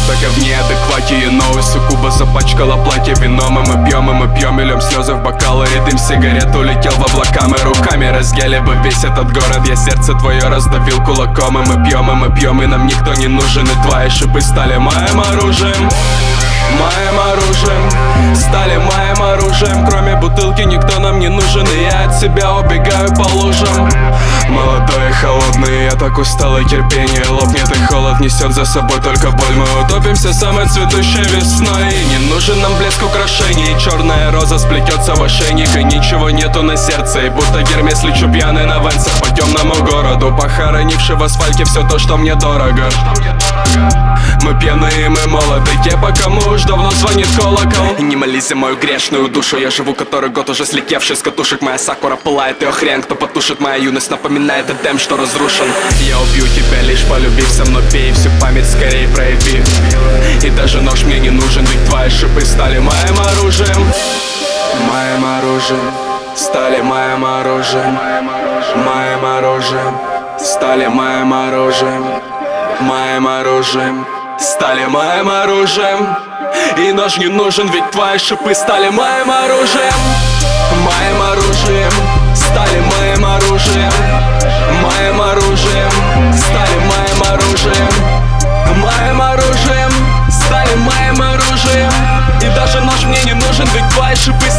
так в неадеквате. И новый суккуба запачкала платье вином. И мы пьем, и льем слезы в бокалы. И дым сигарет улетел в облака. Мы руками разъели бы весь этот город. Я сердце твое раздавил кулаком. И мы пьем, и нам никто не нужен. И твои шипы стали моим оружием. Моим оружием, стали моим оружием. Кроме бутылки никто нам не нужен. И я от себя убегаю по лужам. Молодой и холодный, я так устал, и терпение лопнет. И холод несет за собой только боль. Мы утопимся самой цветущей весной. И не нужен нам блеск украшений. Черная роза сплетется в ошейник. И ничего нету на сердце. И будто Гермес лечу пьяный на венцах по темному городу, похоронивший в асфальте все то, что мне дорого. Мы пьяные, мы молоды, те, по кому уж давно звонит колокол. И не молись за мою грешную душу. Я живу который год, уже слетевший с катушек. Моя сакура пылает, ее хрен кто потушит. Моя юность напоминает Эдем, что разрушен. Я убью тебя, лишь полюбив, со мной пей. Всю память скорее прояви. И даже нож мне не нужен, ведь твои шипы стали моим оружием. Моим оружием, стали моим оружием. Моим оружием, стали моим оружием. Моим оружием, стали моим оружием. И нож не нужен, ведь твои шипы стали моим оружием. Моим оружием, стали моим оружием. Моим оружием, стали моим оружием. Моим оружием, стали моим оружием. И даже нож мне не нужен, ведь твои шипы